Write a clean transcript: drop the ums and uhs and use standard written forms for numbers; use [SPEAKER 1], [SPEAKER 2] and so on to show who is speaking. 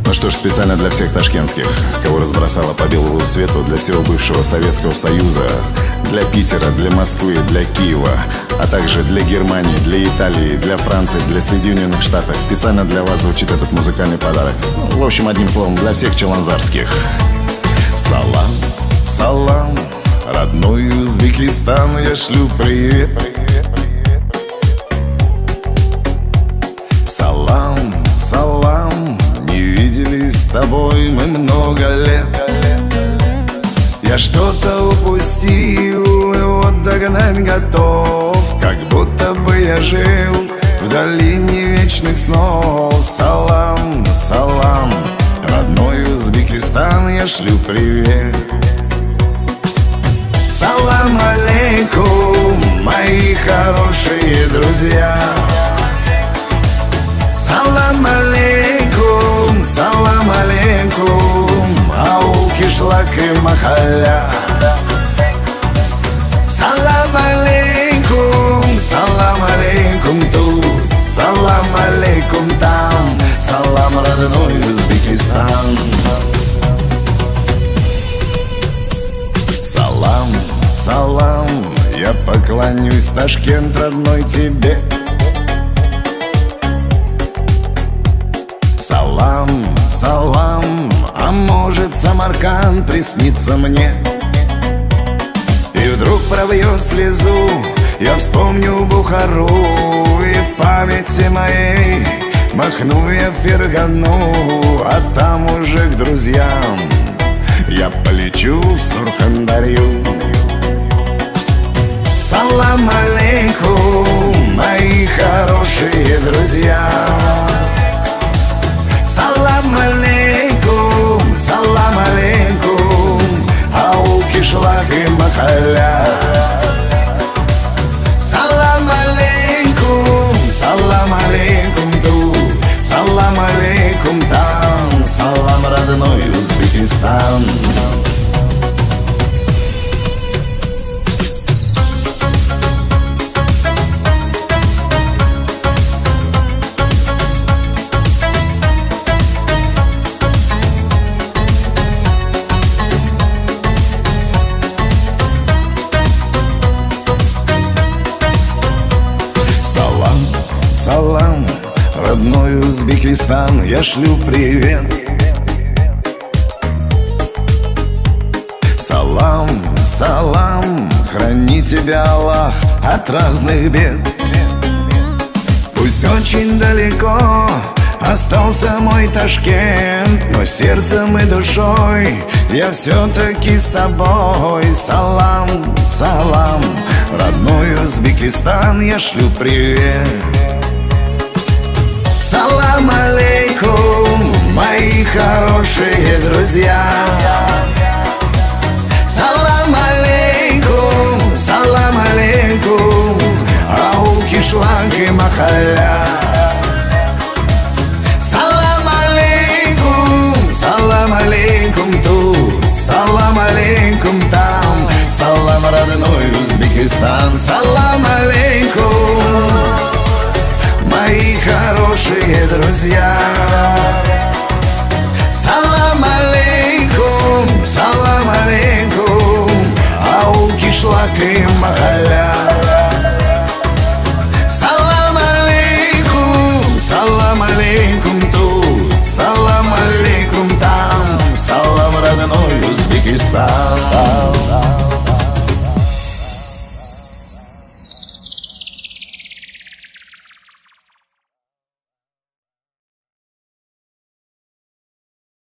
[SPEAKER 1] Ну что ж, специально для всех ташкентских, кого разбросало по белому свету, для всего бывшего Советского Союза, для Питера, для Москвы, для Киева, а также для Германии, для Италии, для Франции, для Соединенных Штатов. Специально для вас звучит этот музыкальный подарок. Ну, в общем, одним словом, для всех чаланзарских. Салам, салам, родной Узбекистан, я шлю привет. Салам, салам, не виделись с тобой мы много лет. Я что-то упустил и вот догнать готов, как будто бы я жил в долине вечных снов. Салам, салам, родной Узбекистан, я шлю привет. Салам алейкум, мои хорошие друзья. Салам алейкум, салам алейкум, ау кишлак и махалля. Салам алейкум тут, салам алейкум там, салам родной Узбекистан. Салам, салам, я поклонюсь, Ташкент родной, тебе. Салам, салам, а может Самарканд приснится мне. И вдруг пробьет слезу, я вспомню Бухару, и в памяти моей махну я Фергану, а там уже к друзьям я полечу в Сурхандарью. Салам алейкум, мои хорошие друзья. Салам алейкум, салам алейкум, ау кишлак и махалля. Салам алейкум тут, салам алейкум там, салам родной Узбекистан. Салам, родной Узбекистан, я шлю привет. Салам, салам, храни тебя Аллах от разных бед. Пусть очень далеко остался мой Ташкент, но сердцем и душой я все-таки с тобой. Салам, салам, родной Узбекистан, я шлю привет. Салам алейкум, мои хорошие друзья. Салам алейкум, ау кишлак и махалля. Салам алейкум тут, салам алейкум там, салам родной Узбекистан. Салам алейкум, мои хорошие друзья. Салам алейкум, ау кишлак и махалля. Салам алейкум